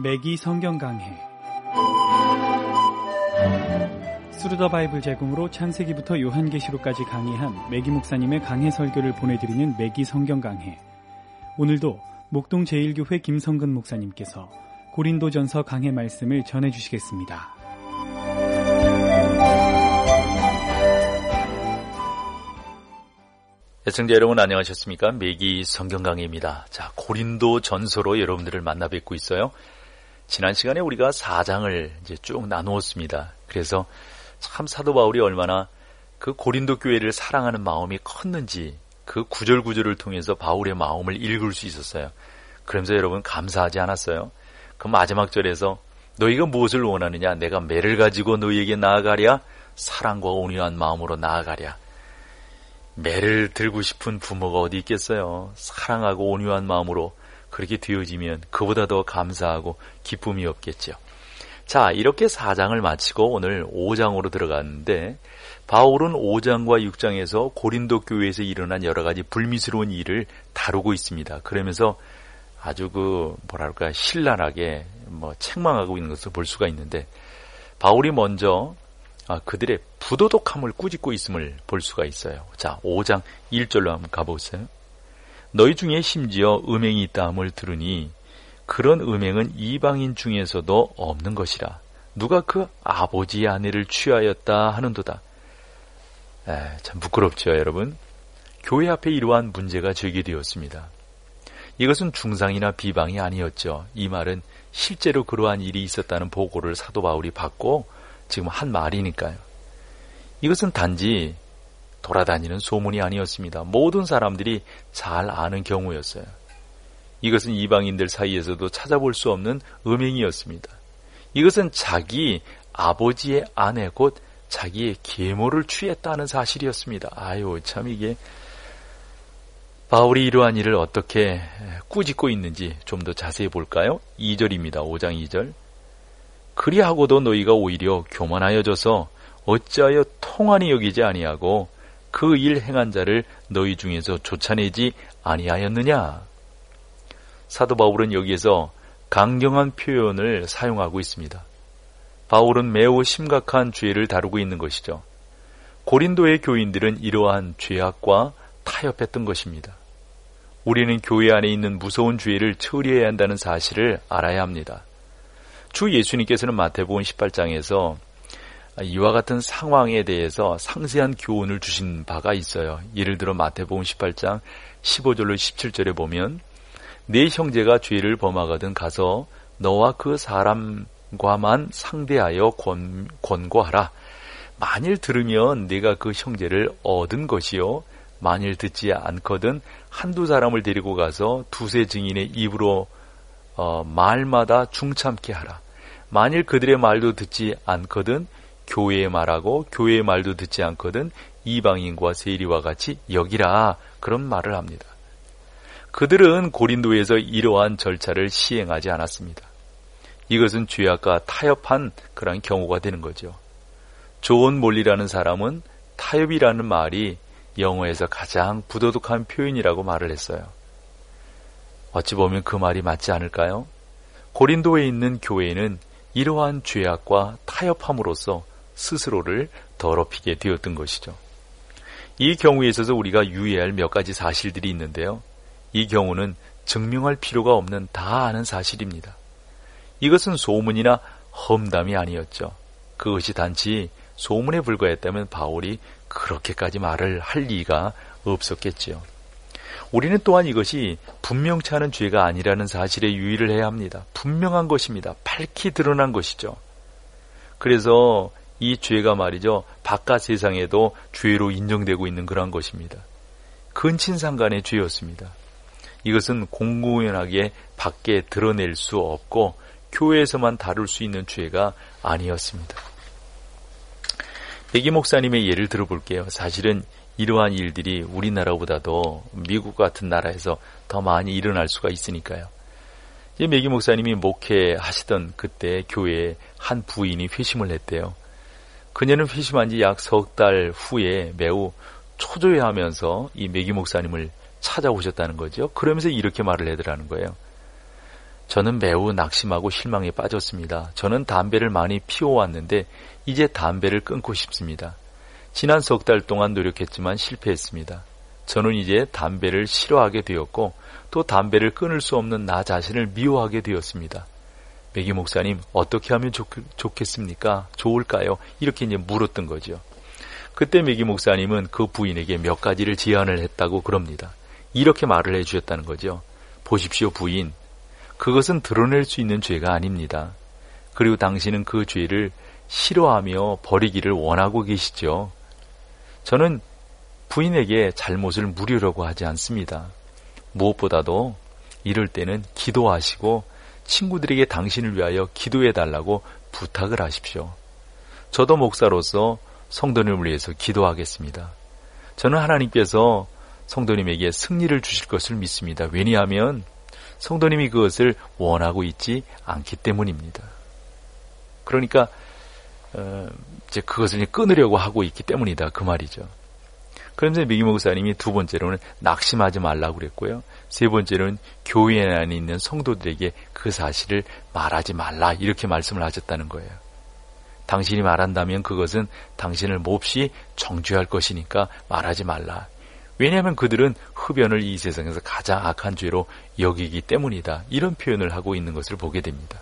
매기 성경 강해. 스루더 바이블 제공으로 창세기부터 요한계시록까지 강해한 매기 목사님의 강해 설교를 보내드리는 매기 성경 강해. 오늘도 목동 제1교회 김성근 목사님께서 고린도전서 강해 말씀을 전해주시겠습니다. 애청자 여러분 안녕하셨습니까? 매기 성경 강해입니다. 자, 고린도전서로 여러분들을 만나 뵙고 있어요. 지난 시간에 우리가 4장을 이제 쭉 나누었습니다. 그래서 참 사도 바울이 얼마나 그 고린도 교회를 사랑하는 마음이 컸는지 그 구절구절을 통해서 바울의 마음을 읽을 수 있었어요. 그러면서 여러분 감사하지 않았어요? 그 마지막 절에서 너희가 무엇을 원하느냐? 내가 매를 가지고 너희에게 나아가랴? 사랑과 온유한 마음으로 나아가랴? 매를 들고 싶은 부모가 어디 있겠어요? 사랑하고 온유한 마음으로 그렇게 되어지면 그보다 더 감사하고 기쁨이 없겠죠. 자, 이렇게 4장을 마치고 오늘 5장으로 들어갔는데 바울은 5장과 6장에서 고린도 교회에서 일어난 여러 가지 불미스러운 일을 다루고 있습니다. 그러면서 아주 신랄하게 책망하고 있는 것을 볼 수가 있는데 바울이 먼저 그들의 부도덕함을 꾸짖고 있음을 볼 수가 있어요. 자, 5장 1절로 한번 가보세요. 너희 중에 심지어 음행이 있다 함을 들으니 그런 음행은 이방인 중에서도 없는 것이라. 누가 그 아버지의 아내를 취하였다 하는도다. 참 부끄럽죠, 여러분. 교회 앞에 이러한 문제가 제기되었습니다. 이것은 중상이나 비방이 아니었죠. 이 말은 실제로 그러한 일이 있었다는 보고를 사도 바울이 받고 지금 한 말이니까요. 이것은 단지 돌아다니는 소문이 아니었습니다. 모든 사람들이 잘 아는 경우였어요. 이것은 이방인들 사이에서도 찾아볼 수 없는 음행이었습니다. 이것은 자기 아버지의 아내 곧 자기의 계모를 취했다는 사실이었습니다. 아유, 참 이게 바울이 이러한 일을 어떻게 꾸짖고 있는지 좀 더 자세히 볼까요? 2절입니다. 5장 2절. 그리하고도 너희가 오히려 교만하여져서 어찌하여 통한이 여기지 아니하고 그 일 행한 자를 너희 중에서 쫓아내지 아니하였느냐? 사도 바울은 여기에서 강경한 표현을 사용하고 있습니다. 바울은 매우 심각한 죄를 다루고 있는 것이죠. 고린도의 교인들은 이러한 죄악과 타협했던 것입니다. 우리는 교회 안에 있는 무서운 죄를 처리해야 한다는 사실을 알아야 합니다. 주 예수님께서는 마태복음 18장에서 이와 같은 상황에 대해서 상세한 교훈을 주신 바가 있어요. 예를 들어 마태복음 18장 15절로 17절에 보면 네 형제가 죄를 범하거든 가서 너와 그 사람과만 상대하여 권고하라. 만일 들으면 네가 그 형제를 얻은 것이요 만일 듣지 않거든 한두 사람을 데리고 가서 두세 증인의 입으로 말마다 중참케 하라. 만일 그들의 말도 듣지 않거든 교회의 말하고 교회의 말도 듣지 않거든 이방인과 세리와 같이 여기라. 그런 말을 합니다. 그들은 고린도에서 이러한 절차를 시행하지 않았습니다. 이것은 죄악과 타협한 그런 경우가 되는 거죠. 존 몰리라는 사람은 타협이라는 말이 영어에서 가장 부도덕한 표현이라고 말을 했어요. 어찌 보면 그 말이 맞지 않을까요? 고린도에 있는 교회는 이러한 죄악과 타협함으로써 스스로를 더럽히게 되었던 것이죠. 이 경우에 있어서 우리가 유의할 몇 가지 사실들이 있는데요. 이 경우는 증명할 필요가 없는 다 아는 사실입니다. 이것은 소문이나 험담이 아니었죠. 그것이 단지 소문에 불과했다면 바울이 그렇게까지 말을 할 리가 없었겠지요. 우리는 또한 이것이 분명치 않은 죄가 아니라는 사실에 유의를 해야 합니다. 분명한 것입니다. 밝히 드러난 것이죠. 그래서 이 죄가 말이죠. 바깥 세상에도 죄로 인정되고 있는 그런 것입니다. 근친상간의 죄였습니다. 이것은 공공연하게 밖에 드러낼 수 없고 교회에서만 다룰 수 있는 죄가 아니었습니다. 매기 목사님의 예를 들어볼게요. 사실은 이러한 일들이 우리나라보다도 미국 같은 나라에서 더 많이 일어날 수가 있으니까요. 매기 목사님이 목회하시던 그때 교회에 한 부인이 회심을 했대요. 그녀는 회심한 지 약 석 달 후에 매우 초조해하면서 이 매기 목사님을 찾아오셨다는 거죠. 그러면서 이렇게 말을 하더라는 거예요. 저는 매우 낙심하고 실망에 빠졌습니다. 저는 담배를 많이 피워왔는데 이제 담배를 끊고 싶습니다. 지난 석 달 동안 노력했지만 실패했습니다. 저는 이제 담배를 싫어하게 되었고 또 담배를 끊을 수 없는 나 자신을 미워하게 되었습니다. 매기 목사님, 어떻게 하면 좋겠습니까? 좋을까요? 이렇게 이제 물었던 거죠. 그때 매기 목사님은 그 부인에게 몇 가지를 제안을 했다고 그럽니다. 이렇게 말을 해주셨다는 거죠. 보십시오, 부인. 그것은 드러낼 수 있는 죄가 아닙니다. 그리고 당신은 그 죄를 싫어하며 버리기를 원하고 계시죠. 저는 부인에게 잘못을 물으려고 하지 않습니다. 무엇보다도 이럴 때는 기도하시고 친구들에게 당신을 위하여 기도해달라고 부탁을 하십시오. 저도 목사로서 성도님을 위해서 기도하겠습니다. 저는 하나님께서 성도님에게 승리를 주실 것을 믿습니다. 왜냐하면 성도님이 그것을 원하고 있지 않기 때문입니다. 그러니까 이제 그것을 끊으려고 하고 있기 때문이다, 그 말이죠. 그런데 매기 목사님이 두 번째로는 낙심하지 말라고 그랬고요. 세 번째로는 교회 안에 있는 성도들에게 그 사실을 말하지 말라, 이렇게 말씀을 하셨다는 거예요. 당신이 말한다면 그것은 당신을 몹시 정죄할 것이니까 말하지 말라. 왜냐하면 그들은 흡연을 이 세상에서 가장 악한 죄로 여기기 때문이다. 이런 표현을 하고 있는 것을 보게 됩니다.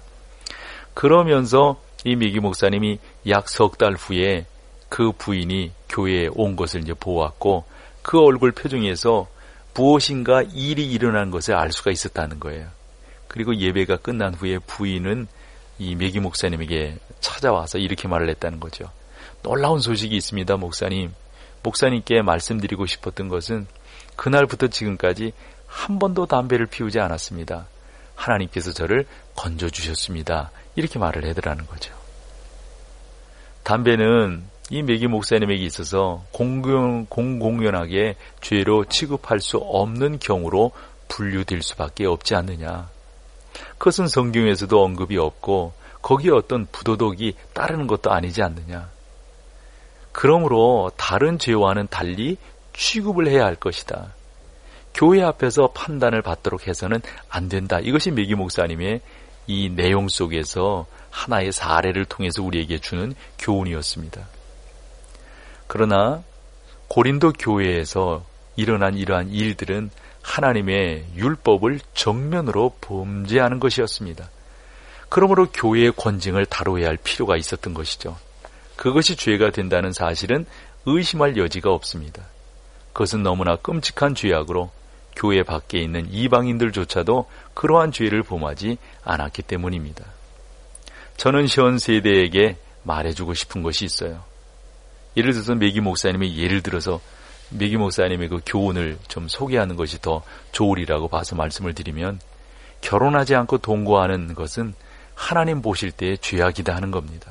그러면서 이 매기 목사님이 약 석 달 후에 그 부인이 교회에 온 것을 이제 보았고 그 얼굴 표정에서 무엇인가 일이 일어난 것을 알 수가 있었다는 거예요. 그리고 예배가 끝난 후에 부인은 이 매기 목사님에게 찾아와서 이렇게 말을 했다는 거죠. 놀라운 소식이 있습니다, 목사님. 목사님께 말씀드리고 싶었던 것은 그날부터 지금까지 한 번도 담배를 피우지 않았습니다. 하나님께서 저를 건져주셨습니다. 이렇게 말을 해더라는 거죠. 담배는 이 매기 목사님에게 있어서 공공연하게 죄로 취급할 수 없는 경우로 분류될 수밖에 없지 않느냐. 그것은 성경에서도 언급이 없고 거기에 어떤 부도덕이 따르는 것도 아니지 않느냐. 그러므로 다른 죄와는 달리 취급을 해야 할 것이다. 교회 앞에서 판단을 받도록 해서는 안 된다. 이것이 매기 목사님의 이 내용 속에서 하나의 사례를 통해서 우리에게 주는 교훈이었습니다. 그러나 고린도 교회에서 일어난 이러한 일들은 하나님의 율법을 정면으로 범죄하는 것이었습니다. 그러므로 교회의 권징을 다뤄야 할 필요가 있었던 것이죠. 그것이 죄가 된다는 사실은 의심할 여지가 없습니다. 그것은 너무나 끔찍한 죄악으로 교회 밖에 있는 이방인들조차도 그러한 죄를 범하지 않았기 때문입니다. 저는 현 세대에게 말해주고 싶은 것이 있어요. 예를 들어서 매기 목사님의 예를 들어서 매기 목사님의 그 교훈을 좀 소개하는 것이 더 좋으리라고 봐서 말씀을 드리면, 결혼하지 않고 동거하는 것은 하나님 보실 때의 죄악이다 하는 겁니다.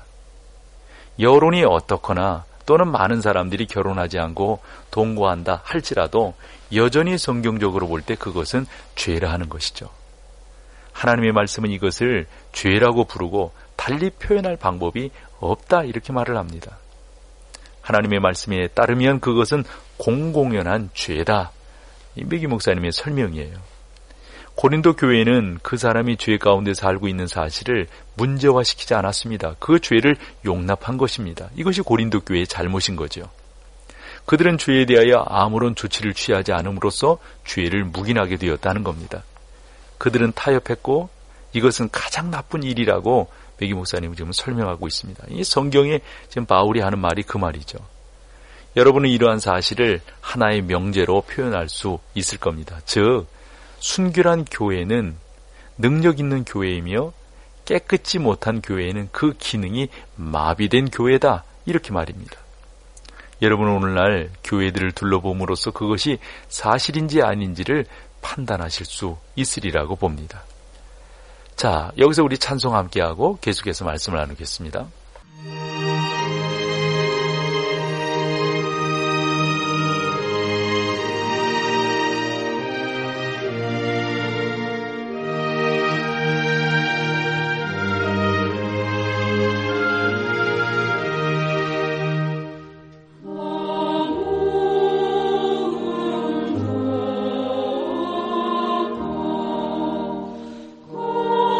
여론이 어떻거나 또는 많은 사람들이 결혼하지 않고 동거한다 할지라도 여전히 성경적으로 볼 때 그것은 죄라 하는 것이죠. 하나님의 말씀은 이것을 죄라고 부르고 달리 표현할 방법이 없다, 이렇게 말을 합니다. 하나님의 말씀에 따르면 그것은 공공연한 죄다. 이 매기 목사님의 설명이에요. 고린도 교회는 그 사람이 죄 가운데 살고 있는 사실을 문제화시키지 않았습니다. 그 죄를 용납한 것입니다. 이것이 고린도 교회의 잘못인 거죠. 그들은 죄에 대하여 아무런 조치를 취하지 않음으로써 죄를 묵인하게 되었다는 겁니다. 그들은 타협했고 이것은 가장 나쁜 일이라고 매기 목사님은 지금 설명하고 있습니다. 이 성경에 지금 바울이 하는 말이 그 말이죠. 여러분은 이러한 사실을 하나의 명제로 표현할 수 있을 겁니다. 즉, 순결한 교회는 능력 있는 교회이며 깨끗지 못한 교회는 그 기능이 마비된 교회다, 이렇게 말입니다. 여러분은 오늘날 교회들을 둘러봄으로써 그것이 사실인지 아닌지를 판단하실 수 있으리라고 봅니다. 자, 여기서 우리 찬송 함께하고 계속해서 말씀을 나누겠습니다. Oh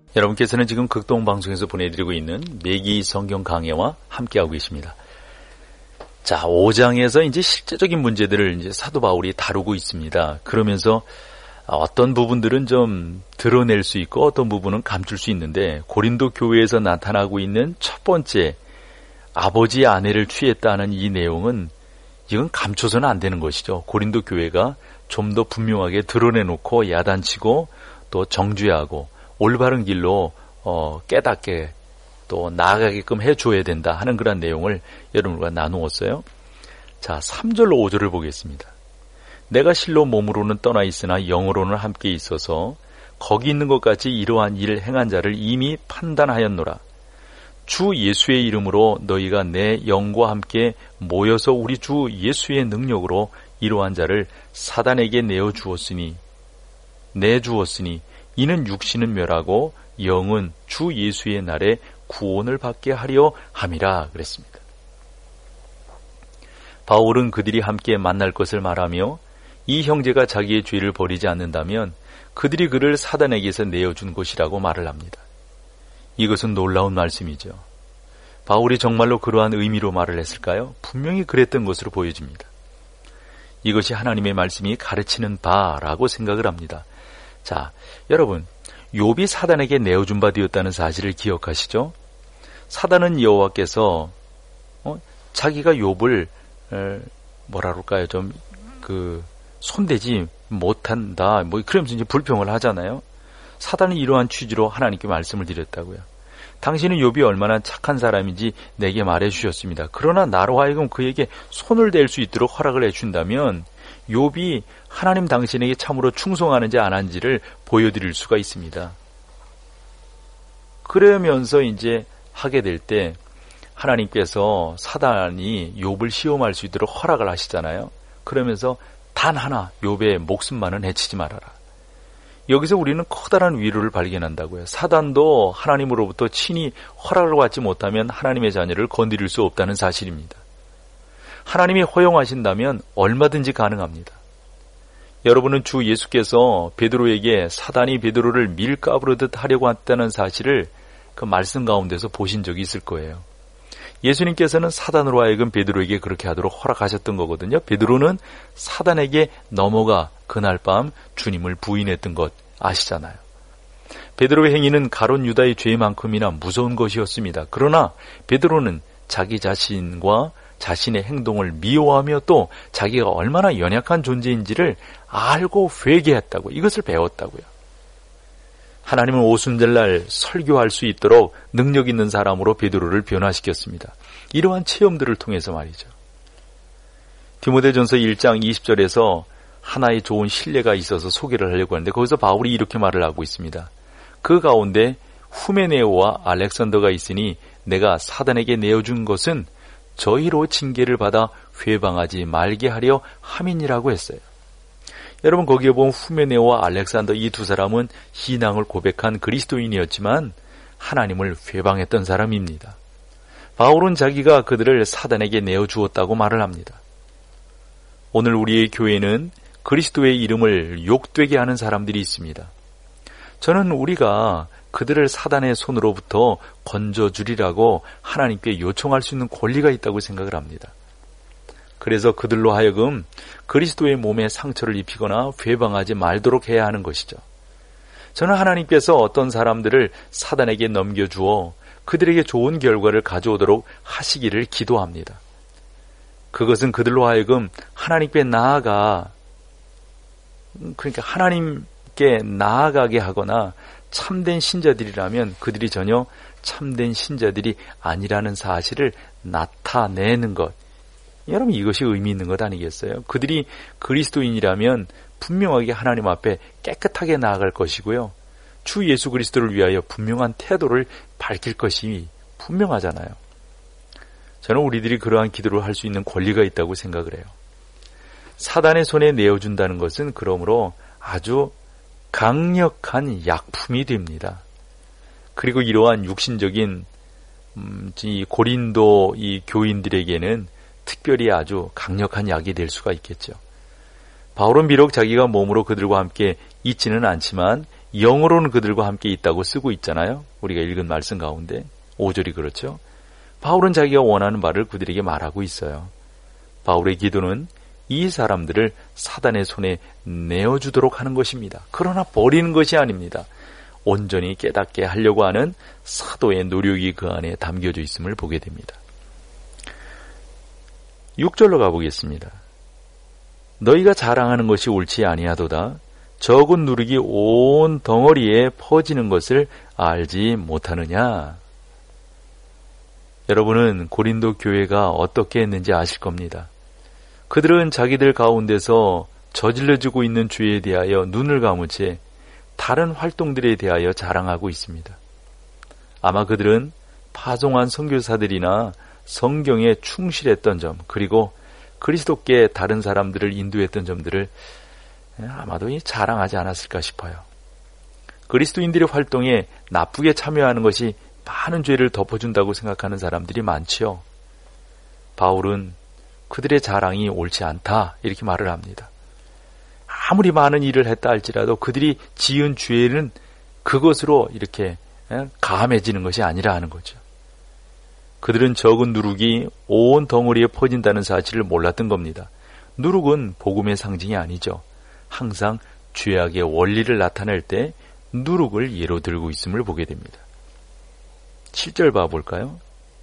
여러분께서는 지금 극동방송에서 보내드리고 있는 매기 성경 강해와 함께하고 계십니다. 자, 5장에서 이제 실제적인 문제들을 이제 사도 바울이 다루고 있습니다. 그러면서 어떤 부분들은 좀 드러낼 수 있고 어떤 부분은 감출 수 있는데, 고린도 교회에서 나타나고 있는 첫 번째 아버지의 아내를 취했다는 이 내용은 이건 감춰서는 안 되는 것이죠. 고린도 교회가 좀 더 분명하게 드러내놓고 야단치고 또 정죄하고 올바른 길로 깨닫게 또 나아가게끔 해줘야 된다 하는 그런 내용을 여러분과 나누었어요. 자, 3절 5절을 보겠습니다. 내가 실로 몸으로는 떠나 있으나 영으로는 함께 있어서 거기 있는 것 같이 이러한 일을 행한 자를 이미 판단하였노라. 주 예수의 이름으로 너희가 내 영과 함께 모여서 우리 주 예수의 능력으로 이러한 자를 사단에게 내주었으니 이는 육신은 멸하고 영은 주 예수의 날에 구원을 받게 하려 함이라 그랬습니다. 바울은 그들이 함께 만날 것을 말하며 이 형제가 자기의 죄를 버리지 않는다면 그들이 그를 사단에게서 내어준 것이라고 말을 합니다. 이것은 놀라운 말씀이죠. 바울이 정말로 그러한 의미로 말을 했을까요? 분명히 그랬던 것으로 보여집니다. 이것이 하나님의 말씀이 가르치는 바라고 생각을 합니다. 자, 여러분, 욥이 사단에게 내어준 바 되었다는 사실을 기억하시죠? 사단은 여호와께서 자기가 욥을 뭐라 그럴까요? 좀 손대지 못한다. 그러면서 이제 불평을 하잖아요. 사단은 이러한 취지로 하나님께 말씀을 드렸다고요. 당신은 욥이 얼마나 착한 사람인지 내게 말해 주셨습니다. 그러나 나로 하여금 그에게 손을 댈 수 있도록 허락을 해준다면 욥이 하나님 당신에게 참으로 충성하는지 안 한지를 보여드릴 수가 있습니다. 그러면서 이제 하게 될 때 하나님께서 사단이 욥을 시험할 수 있도록 허락을 하시잖아요. 그러면서 단 하나 욥의 목숨만은 해치지 말아라. 여기서 우리는 커다란 위로를 발견한다고요. 사단도 하나님으로부터 친히 허락을 받지 못하면 하나님의 자녀를 건드릴 수 없다는 사실입니다. 하나님이 허용하신다면 얼마든지 가능합니다. 여러분은 주 예수께서 베드로에게 사단이 베드로를 밀가부르듯 하려고 했다는 사실을 그 말씀 가운데서 보신 적이 있을 거예요. 예수님께서는 사단으로 하여금 베드로에게 그렇게 하도록 허락하셨던 거거든요. 베드로는 사단에게 넘어가 그날 밤 주님을 부인했던 것 아시잖아요. 베드로의 행위는 가룟 유다의 죄만큼이나 무서운 것이었습니다. 그러나 베드로는 자기 자신과 자신의 행동을 미워하며 또 자기가 얼마나 연약한 존재인지를 알고 회개했다고, 이것을 배웠다고요. 하나님은 오순절날 설교할 수 있도록 능력 있는 사람으로 베드로를 변화시켰습니다. 이러한 체험들을 통해서 말이죠. 디모데전서 1장 20절에서 하나의 좋은 신뢰가 있어서 소개를 하려고 하는데 거기서 바울이 이렇게 말을 하고 있습니다. 그 가운데 후메네오와 알렉산더가 있으니 내가 사단에게 내어준 것은 저희로 징계를 받아 회방하지 말게 하려 함이니라고 했어요. 여러분, 거기에 보면 후메네오와 알렉산더 이 두 사람은 신앙을 고백한 그리스도인이었지만 하나님을 회방했던 사람입니다. 바울은 자기가 그들을 사단에게 내어주었다고 말을 합니다. 오늘 우리의 교회는 그리스도의 이름을 욕되게 하는 사람들이 있습니다. 저는 우리가 그들을 사단의 손으로부터 건져주리라고 하나님께 요청할 수 있는 권리가 있다고 생각을 합니다. 그래서 그들로 하여금 그리스도의 몸에 상처를 입히거나 회방하지 말도록 해야 하는 것이죠. 저는 하나님께서 어떤 사람들을 사단에게 넘겨주어 그들에게 좋은 결과를 가져오도록 하시기를 기도합니다. 그것은 그들로 하여금 하나님께 하나님께 나아가게 하거나 참된 신자들이라면 그들이 전혀 참된 신자들이 아니라는 사실을 나타내는 것. 여러분, 이것이 의미 있는 것 아니겠어요? 그들이 그리스도인이라면 분명하게 하나님 앞에 깨끗하게 나아갈 것이고요. 주 예수 그리스도를 위하여 분명한 태도를 밝힐 것이 분명하잖아요. 저는 우리들이 그러한 기도를 할 수 있는 권리가 있다고 생각을 해요. 사단의 손에 내어준다는 것은 그러므로 아주 강력한 약품이 됩니다. 그리고 이러한 육신적인 이 고린도 이 교인들에게는 특별히 아주 강력한 약이 될 수가 있겠죠. 바울은 비록 자기가 몸으로 그들과 함께 있지는 않지만 영으로는 그들과 함께 있다고 쓰고 있잖아요. 우리가 읽은 말씀 가운데 5절이 그렇죠. 바울은 자기가 원하는 바를 그들에게 말하고 있어요. 바울의 기도는 이 사람들을 사단의 손에 내어주도록 하는 것입니다. 그러나 버리는 것이 아닙니다. 온전히 깨닫게 하려고 하는 사도의 노력이 그 안에 담겨져 있음을 보게 됩니다. 6절로 가보겠습니다. 너희가 자랑하는 것이 옳지 아니하도다. 적은 누룩이 온 덩어리에 퍼지는 것을 알지 못하느냐. 여러분은 고린도 교회가 어떻게 했는지 아실 겁니다. 그들은 자기들 가운데서 저질러지고 있는 죄에 대하여 눈을 감은 채 다른 활동들에 대하여 자랑하고 있습니다. 아마 그들은 파송한 선교사들이나 성경에 충실했던 점, 그리고 그리스도께 다른 사람들을 인도했던 점들을 아마도 자랑하지 않았을까 싶어요. 그리스도인들의 활동에 나쁘게 참여하는 것이 많은 죄를 덮어준다고 생각하는 사람들이 많지요. 바울은 그들의 자랑이 옳지 않다 이렇게 말을 합니다. 아무리 많은 일을 했다 할지라도 그들이 지은 죄는 그것으로 이렇게 가함해지는 것이 아니라 하는 거죠. 그들은 적은 누룩이 온 덩어리에 퍼진다는 사실을 몰랐던 겁니다. 누룩은 복음의 상징이 아니죠. 항상 죄악의 원리를 나타낼 때 누룩을 예로 들고 있음을 보게 됩니다. 7절 봐볼까요?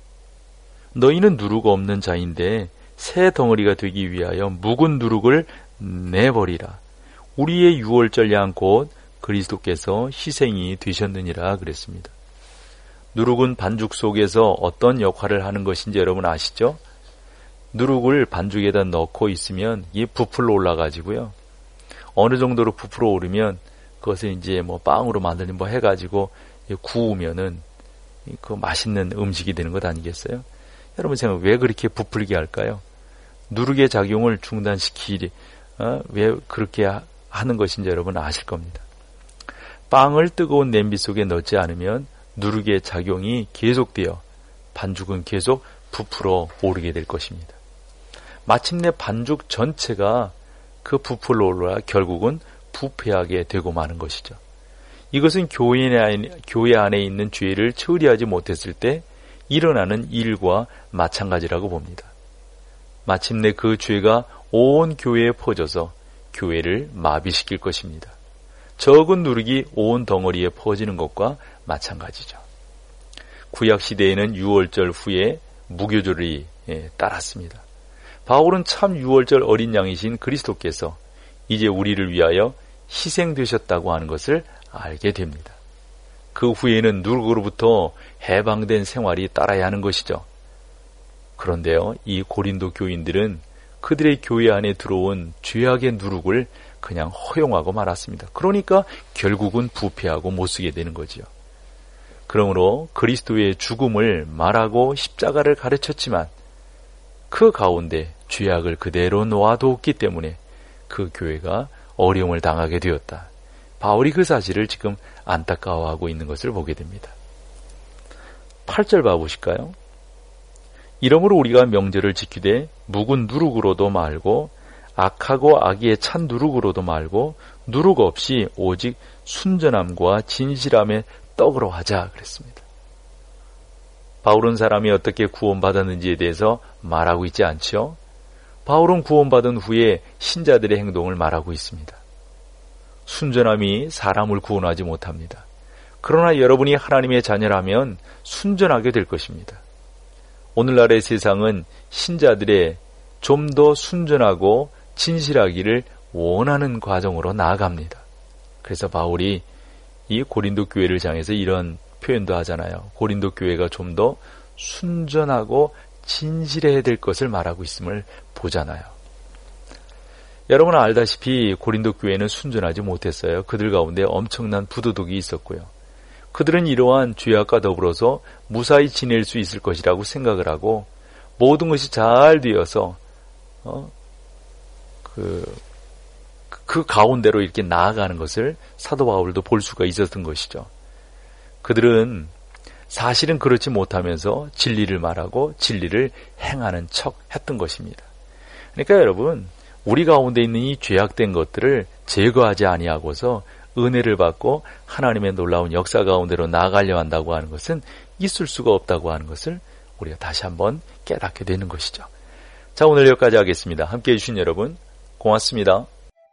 너희는 누룩 없는 자인데 새 덩어리가 되기 위하여 묵은 누룩을 내버리라. 우리의 유월절 양 곧 그리스도께서 희생이 되셨느니라 그랬습니다. 누룩은 반죽 속에서 어떤 역할을 하는 것인지 여러분 아시죠? 누룩을 반죽에다 넣고 있으면 이게 부풀러 올라가지고요. 어느 정도로 부풀어 오르면 그것을 이제 빵으로 만드는 해가지고 구우면은 그 맛있는 음식이 되는 것 아니겠어요? 여러분 생각 왜 그렇게 부풀게 할까요? 누룩의 작용을 중단시키리 왜 그렇게 하는 것인지 여러분 아실 겁니다. 빵을 뜨거운 냄비 속에 넣지 않으면 누룩의 작용이 계속되어 반죽은 계속 부풀어 오르게 될 것입니다. 마침내 반죽 전체가 그 부풀어 올라 결국은 부패하게 되고 마는 것이죠. 이것은 교회 안에 있는 죄를 처리하지 못했을 때 일어나는 일과 마찬가지라고 봅니다. 마침내 그 죄가 온 교회에 퍼져서 교회를 마비시킬 것입니다. 적은 누룩이 온 덩어리에 퍼지는 것과 마찬가지죠. 구약시대에는 유월절 후에 무교절이 따랐습니다. 바울은 참 유월절 어린 양이신 그리스도께서 이제 우리를 위하여 희생되셨다고 하는 것을 알게 됩니다. 그 후에는 누룩으로부터 해방된 생활이 따라야 하는 것이죠. 그런데요, 이 고린도 교인들은 그들의 교회 안에 들어온 죄악의 누룩을 그냥 허용하고 말았습니다. 그러니까 결국은 부패하고 못쓰게 되는 거지요. 그러므로 그리스도의 죽음을 말하고 십자가를 가르쳤지만 그 가운데 죄악을 그대로 놓아두었기 때문에 그 교회가 어려움을 당하게 되었다. 바울이 그 사실을 지금 안타까워하고 있는 것을 보게 됩니다. 8절 봐보실까요? 이러므로 우리가 명절을 지키되 묵은 누룩으로도 말고 악하고 악의에 찬 누룩으로도 말고 누룩 없이 오직 순전함과 진실함의 떡으로 하자 그랬습니다. 바울은 사람이 어떻게 구원받았는지에 대해서 말하고 있지 않죠? 바울은 구원받은 후에 신자들의 행동을 말하고 있습니다. 순전함이 사람을 구원하지 못합니다. 그러나 여러분이 하나님의 자녀라면 순전하게 될 것입니다. 오늘날의 세상은 신자들의 좀 더 순전하고 진실하기를 원하는 과정으로 나아갑니다. 그래서 바울이 이 고린도 교회를 향해서 이런 표현도 하잖아요. 고린도 교회가 좀 더 순전하고 진실해야 될 것을 말하고 있음을 보잖아요. 여러분 알다시피 고린도 교회는 순전하지 못했어요. 그들 가운데 엄청난 부도덕이 있었고요. 그들은 이러한 죄악과 더불어서 무사히 지낼 수 있을 것이라고 생각을 하고 모든 것이 잘 되어서 그 가운데로 이렇게 나아가는 것을 사도 바울도 볼 수가 있었던 것이죠. 그들은 사실은 그렇지 못하면서 진리를 말하고 진리를 행하는 척 했던 것입니다. 그러니까 여러분 우리 가운데 있는 이 죄악된 것들을 제거하지 아니하고서 은혜를 받고 하나님의 놀라운 역사 가운데로 나아가려 한다고 하는 것은 있을 수가 없다고 하는 것을 우리가 다시 한번 깨닫게 되는 것이죠. 자, 오늘 여기까지 하겠습니다. 함께해 주신 여러분 고맙습니다.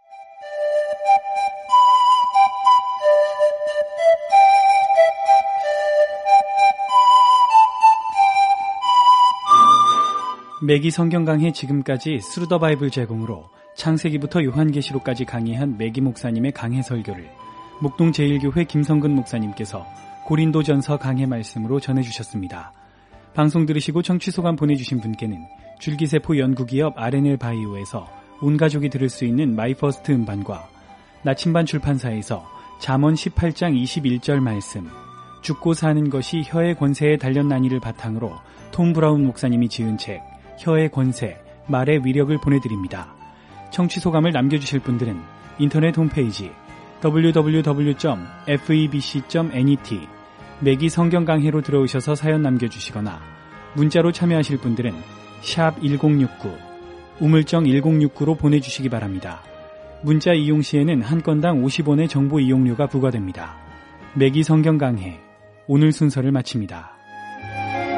매기 성경 강해 지금까지 스루 더 바이블 제공으로 창세기부터 요한계시록까지 강의한 매기 목사님의 강해 설교를 목동 제1교회 김성근 목사님께서 고린도전서 강해 말씀으로 전해주셨습니다. 방송 들으시고 청취 소감 보내주신 분께는 줄기세포 연구기업 RNL 바이오에서 온 가족이 들을 수 있는 마이퍼스트 음반과 나침반 출판사에서 잠언 18장 21절 말씀, 죽고 사는 것이 혀의 권세에 달렸나니를 바탕으로 톰 브라운 목사님이 지은 책 혀의 권세, 말의 위력을 보내드립니다. 청취 소감을 남겨주실 분들은 인터넷 홈페이지 www.febc.net 매기 성경 강해로 들어오셔서 사연 남겨주시거나 문자로 참여하실 분들은 샵 1069, 우물정 1069로 보내주시기 바랍니다. 문자 이용 시에는 한 건당 50원의 정보 이용료가 부과됩니다. 매기 성경 강해, 오늘 순서를 마칩니다.